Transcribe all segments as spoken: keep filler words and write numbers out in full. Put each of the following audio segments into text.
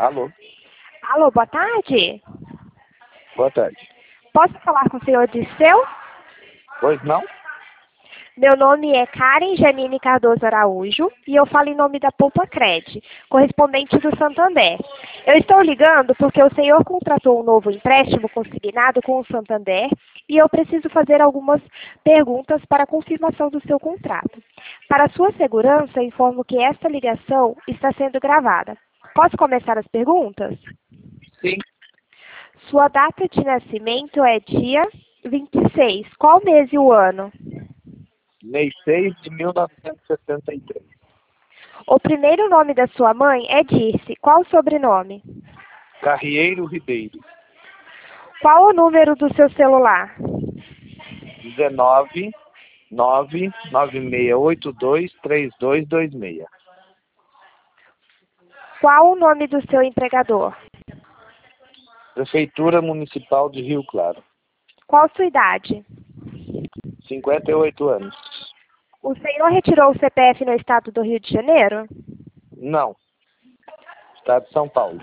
Alô, Alô, boa tarde. boa tarde. Posso falar com o senhor Dirceu? Pois não? Meu nome é Karen Janine Cardoso Araújo e eu falo em nome da Poupa Cred, correspondente do Santander. Eu estou ligando porque o senhor contratou um novo empréstimo consignado com o Santander e eu preciso fazer algumas perguntas para a confirmação do seu contrato. Para sua segurança, informo que esta ligação está sendo gravada. Posso começar as perguntas? Sim. Sua data de nascimento é dia vinte e seis. Qual mês e o ano? Mês seis de mil novecentos e setenta e três. O primeiro nome da sua mãe é Dirce. Qual o sobrenome? Carrieiro Ribeiro. Qual o número do seu celular? dezenove, nove, nove seis oito dois, três dois dois seis. Qual o nome do seu empregador? Prefeitura Municipal de Rio Claro. Qual sua idade? cinquenta e oito anos. O senhor retirou o C P F no estado do Rio de Janeiro? Não. Estado de São Paulo.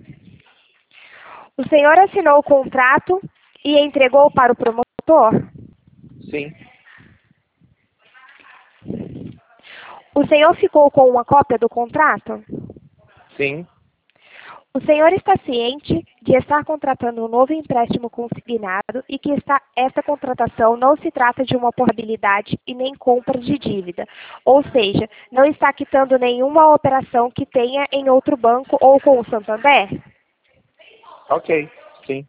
O senhor assinou o contrato e entregou para o promotor? Sim. O senhor ficou com uma cópia do contrato? Sim. O senhor está ciente de estar contratando um novo empréstimo consignado e que está, esta contratação não se trata de uma portabilidade e nem compra de dívida, ou seja, não está quitando nenhuma operação que tenha em outro banco ou com o Santander? Ok. Sim.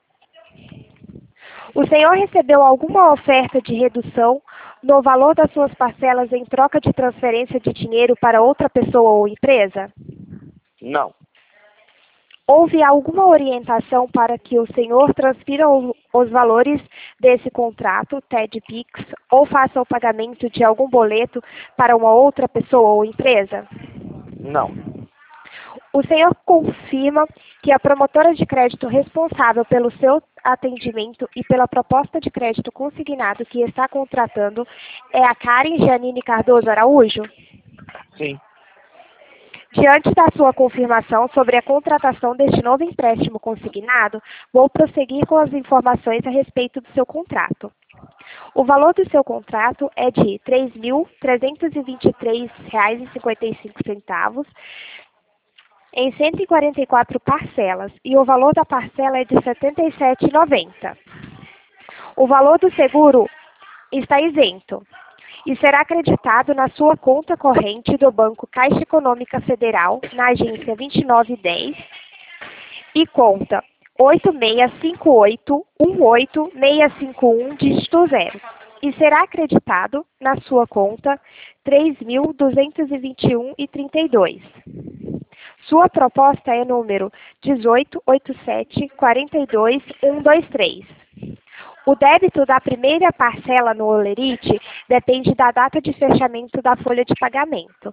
O senhor recebeu alguma oferta de redução no valor das suas parcelas em troca de transferência de dinheiro para outra pessoa ou empresa? Não. Houve alguma orientação para que o senhor transfira o, os valores desse contrato, T E D Pix, ou faça o pagamento de algum boleto para uma outra pessoa ou empresa? Não. O senhor confirma que a promotora de crédito responsável pelo seu atendimento e pela proposta de crédito consignado que está contratando é a Karen Janine Cardoso Araújo? Sim. Diante da sua confirmação sobre a contratação deste novo empréstimo consignado, vou prosseguir com as informações a respeito do seu contrato. O valor do seu contrato é de três mil trezentos e vinte e três reais e cinquenta e cinco centavos em cento e quarenta e quatro parcelas e o valor da parcela é de setenta e sete reais e noventa centavos. O valor do seguro está isento e será acreditado na sua conta corrente do Banco Caixa Econômica Federal, na agência vinte e nove dez, e conta oito seis cinco oito um oito seis cinco um, dígito zero, e será acreditado na sua conta três mil duzentos e vinte e um reais e trinta e dois centavos. Sua proposta é número dezoito oito sete quatro dois um dois três. O débito da primeira parcela no Olerite depende da data de fechamento da folha de pagamento,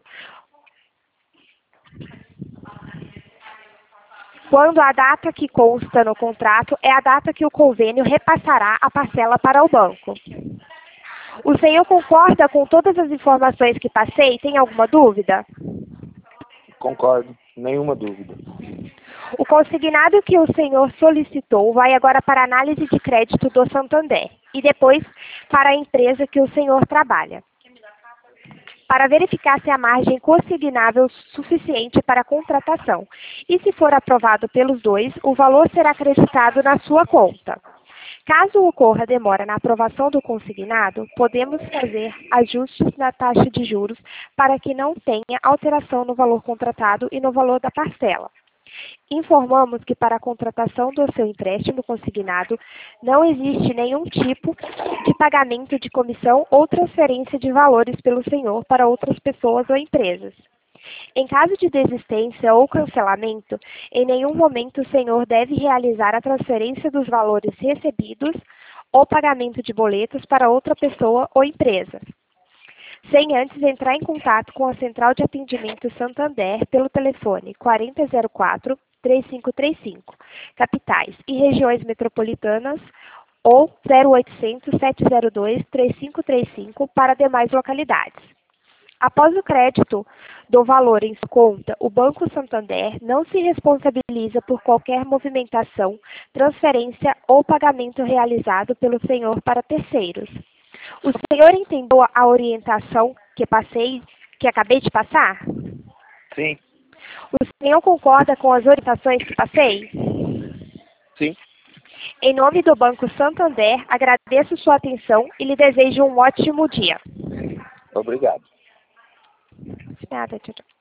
quando a data que consta no contrato é a data que o convênio repassará a parcela para o banco. O senhor concorda com todas as informações que passei? Tem alguma dúvida? Concordo. Nenhuma dúvida. O consignado que o senhor solicitou vai agora para a análise de crédito do Santander e depois para a empresa que o senhor trabalha, para verificar se há margem consignável suficiente para a contratação. E se for aprovado pelos dois, o valor será acreditado na sua conta. Caso ocorra demora na aprovação do consignado, podemos fazer ajustes na taxa de juros para que não tenha alteração no valor contratado e no valor da parcela. Informamos que para a contratação do seu empréstimo consignado não existe nenhum tipo de pagamento de comissão ou transferência de valores pelo senhor para outras pessoas ou empresas. Em caso de desistência ou cancelamento, em nenhum momento o senhor deve realizar a transferência dos valores recebidos ou pagamento de boletos para outra pessoa ou empresa, sem antes entrar em contato com a Central de Atendimento Santander pelo telefone quarenta zero quatro, três cinco três cinco, capitais e regiões metropolitanas, ou zero oitocentos, sete zero dois, três cinco três cinco para demais localidades. Após o crédito do valor em sua conta, o Banco Santander não se responsabiliza por qualquer movimentação, transferência ou pagamento realizado pelo senhor para terceiros. O senhor entendeu a orientação que passei, que acabei de passar? Sim. O senhor concorda com as orientações que passei? Sim. Em nome do Banco Santander, agradeço sua atenção e lhe desejo um ótimo dia. Obrigado. Nada, tchau, tchau.